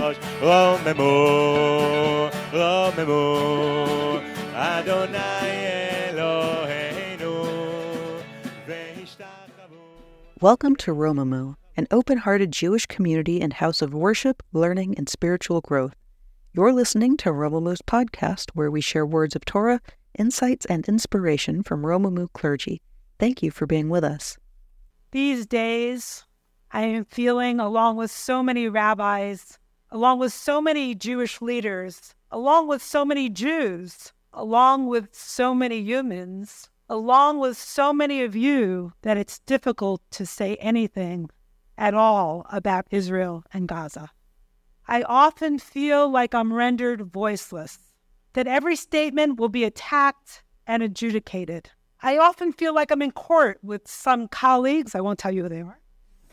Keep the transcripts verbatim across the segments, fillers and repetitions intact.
הקדוש, רוממו, רוממו, אדוני אלוהינו, והשתחוו. Welcome to Romamu, an open-hearted Jewish community and house of worship, learning, and spiritual growth. You're listening to Romamu's podcast, where we share words of Torah, insights, and inspiration from Romamu clergy. Thank you for being with us. These days, I am feeling, along with so many rabbis, along with so many Jewish leaders, along with so many Jews, along with so many humans, along with so many of you, that it's difficult to say anything at all about Israel and Gaza. I often feel like I'm rendered voiceless, that every statement will be attacked and adjudicated. I often feel like I'm in court with some colleagues, I won't tell you who they are,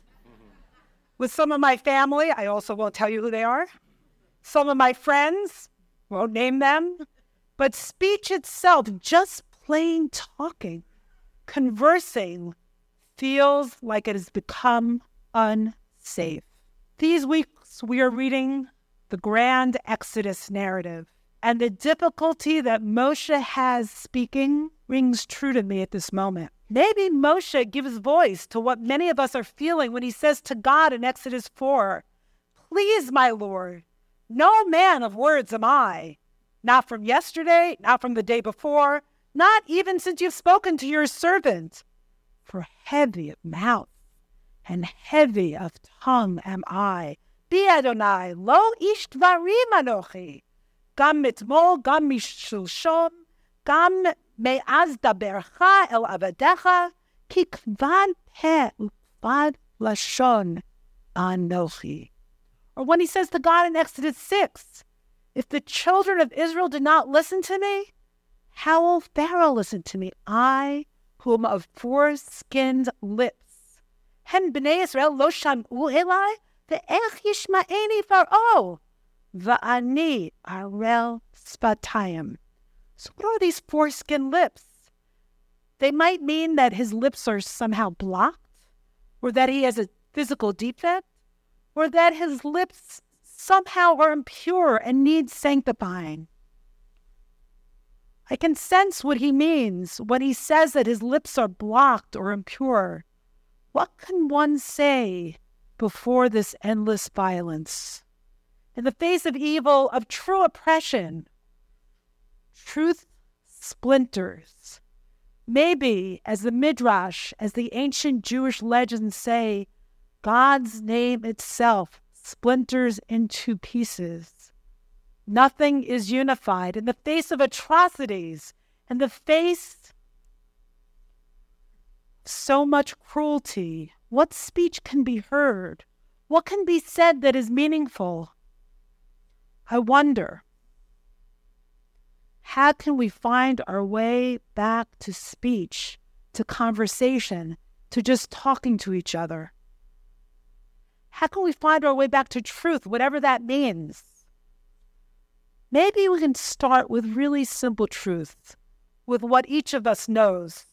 with some of my family, I also won't tell you who they are, some of my friends, won't name them, but speech itself, just plain talking, conversing, feels like it has become unsafe. These weeks we are reading the grand Exodus narrative, and the difficulty that Moshe has speaking rings true to me at this moment. Maybe Moshe gives voice to what many of us are feeling when he says to God in Exodus four, "Please, my Lord, no man of words am I, not from yesterday, not from the day before, not even since you've spoken to your servant. For heavy of mouth and heavy of tongue am I. Bi Adonai, lo ish dvarim anochi, gam mitmol, gam mishulshom, gam me'az dabercha el avadecha, ki kvad peh ukvad lashon anochi." Or when he says to God in Exodus six, "If the children of Israel did not listen to me, how will Pharaoh listen to me? I, who am of four-skinned lips. Hen b'nei Israel lo sham'u elai, ve'ech yishma'eni Pharaoh, va'ani arel spatayim." So what are these four-skinned lips? They might mean that his lips are somehow blocked, or that he has a physical defect, or that his lips somehow are impure and need sanctifying. I can sense what he means when he says that his lips are blocked or impure. What can one say before this endless violence? In the face of evil, of true oppression, truth splinters. Maybe, as the Midrash, as the ancient Jewish legends say, God's name itself splinters into pieces. Nothing is unified in the face of atrocities, in the face of so much cruelty. What speech can be heard? What can be said that is meaningful? I wonder, how can we find our way back to speech, to conversation, to just talking to each other? How can we find our way back to truth, whatever that means? Maybe we can start with really simple truths, with what each of us knows.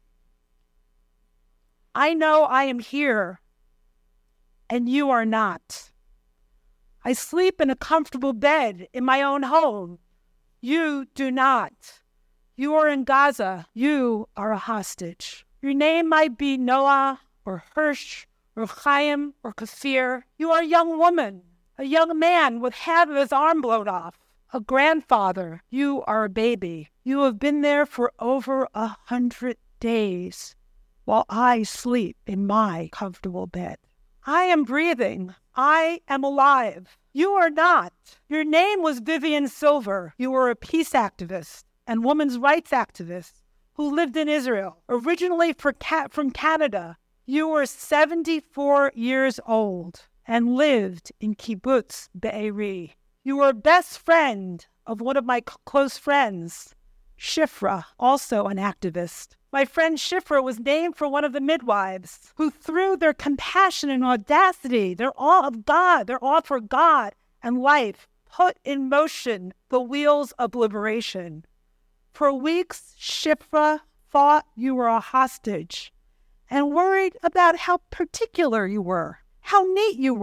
I know I am here, and you are not. I sleep in a comfortable bed in my own home. You do not. You are in Gaza. You are a hostage. Your name might be Noah, or Hirsch, or Chaim, or Kafir. You are a young woman, a young man with half of his arm blown off. A grandfather, you are a baby. You have been there for over a hundred days while I sleep in my comfortable bed. I am breathing. I am alive. You are not. Your name was Vivian Silver. You were a peace activist and women's rights activist who lived in Israel, originally for ca- from Canada. You were seventy-four years old and lived in Kibbutz Be'eri. You were best friend of one of my c- close friends, Shifra, also an activist. My friend Shifra was named for one of the midwives who, through their compassion and audacity, their awe of God, their awe for God and life, put in motion the wheels of liberation. For weeks, Shifra thought you were a hostage and worried about how particular you were, how neat you were,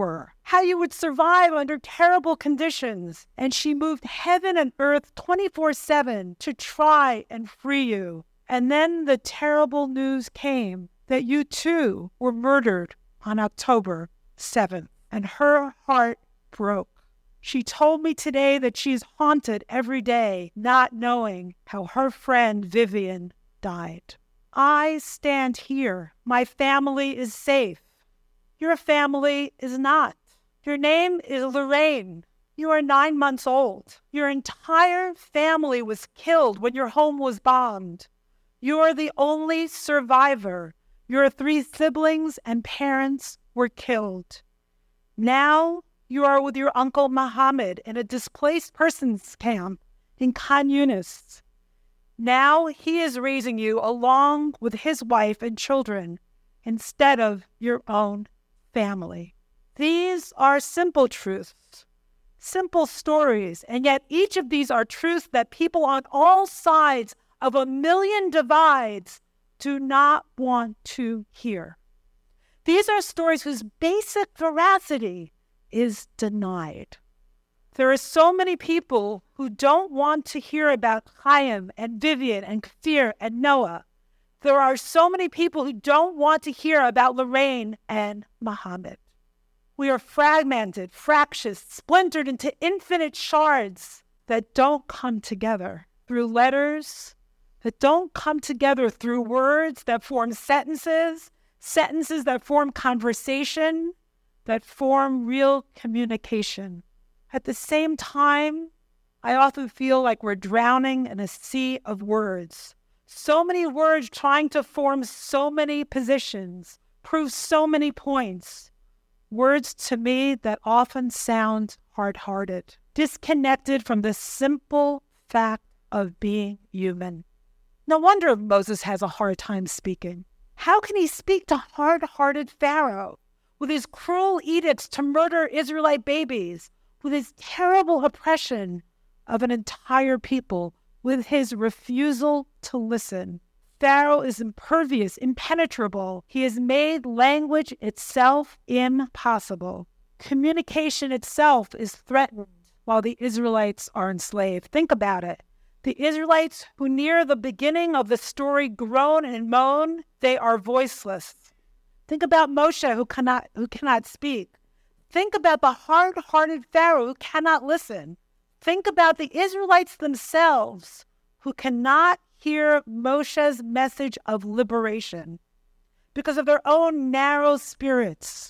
how you would survive under terrible conditions. And she moved heaven and earth twenty-four seven to try and free you. And then the terrible news came that you too were murdered on October seventh. And her heart broke. She told me today that she's haunted every day, not knowing how her friend Vivian died. I stand here. My family is safe. Your family is not. Your name is Lorraine. You are nine months old. Your entire family was killed when your home was bombed. You are the only survivor. Your three siblings and parents were killed. Now you are with your uncle Mohammed in a displaced persons camp in Khan Yunis. Now he is raising you along with his wife and children instead of your own family. These are simple truths, simple stories, and yet each of these are truths that people on all sides of a million divides do not want to hear. These are stories whose basic veracity is denied. There are so many people who don't want to hear about Chaim and Vivian and Kfir and Noah. There are so many people who don't want to hear about Lorraine and Mohammed. We are fragmented, fractious, splintered into infinite shards that don't come together through letters, that don't come together through words that form sentences, sentences that form conversation, that form real communication. At the same time, I often feel like we're drowning in a sea of words. So many words trying to form so many positions, prove so many points. Words to me that often sound hard-hearted, disconnected from the simple fact of being human. No wonder Moses has a hard time speaking. How can he speak to hard-hearted Pharaoh with his cruel edicts to murder Israelite babies, with his terrible oppression of an entire people, with his refusal to listen? Pharaoh is impervious, impenetrable. He has made language itself impossible. Communication itself is threatened while the Israelites are enslaved. Think about it. The Israelites who near the beginning of the story groan and moan, they are voiceless. Think about Moshe who cannot, who cannot speak. Think about the hard-hearted Pharaoh who cannot listen. Think about the Israelites themselves who cannot hear Moshe's message of liberation because of their own narrow spirits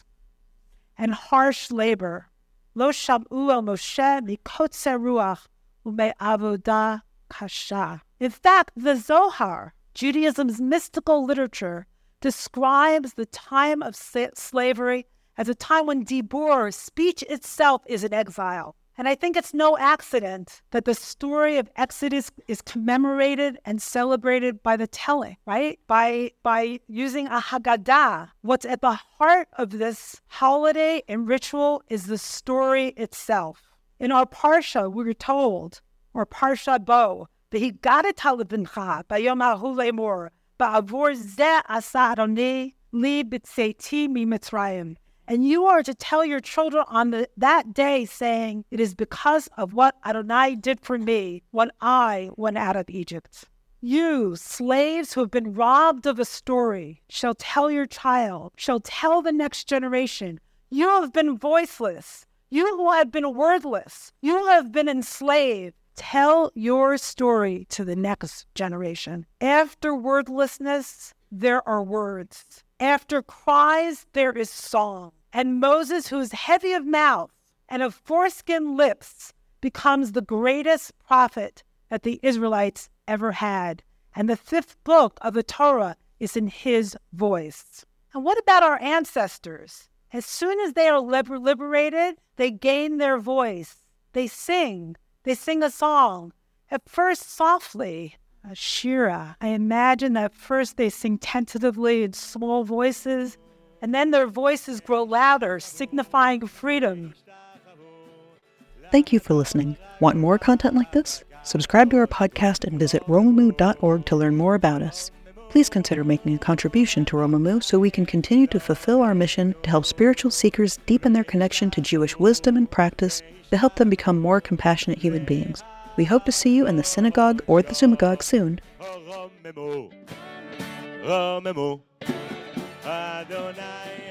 and harsh labor. Lo sham'u el Moshe mikotze ruach u'me'avodah kasha. In fact, the Zohar, Judaism's mystical literature, describes the time of slavery as a time when dibur, speech itself, is in exile. And I think it's no accident that the story of Exodus is commemorated and celebrated by the telling, right? By, by using a Haggadah. What's at the heart of this holiday and ritual is the story itself. In our Parsha, we were told, or Parsha Bo, V'higadeta levincha bayom hahu lemor, ba'avor zeh asa Adonai li b'tzeiti miMitzrayim. And you are to tell your children on the, that day, saying, it is because of what Adonai did for me when I went out of Egypt. You, slaves who have been robbed of a story, shall tell your child, shall tell the next generation, you have been voiceless. You who have been wordless. You have been enslaved. Tell your story to the next generation. After wordlessness, there are words. After cries, there is song. And Moses, who is heavy of mouth and of foreskin lips, becomes the greatest prophet that the Israelites ever had. And the fifth book of the Torah is in his voice. And what about our ancestors? As soon as they are liber- liberated, they gain their voice. They sing. They sing a song. At first softly, a shira. I imagine that first they sing tentatively in small voices, and then their voices grow louder, signifying freedom. Thank you for listening. Want more content like this? Subscribe to our podcast and visit romemu dot org to learn more about us. please consider making a contribution to Romemu so we can continue to fulfill our mission to help spiritual seekers deepen their connection to Jewish wisdom and practice to help them become more compassionate human beings. We hope to see you in the synagogue or the Zumagogue soon. Romemu, Romemu, Adonai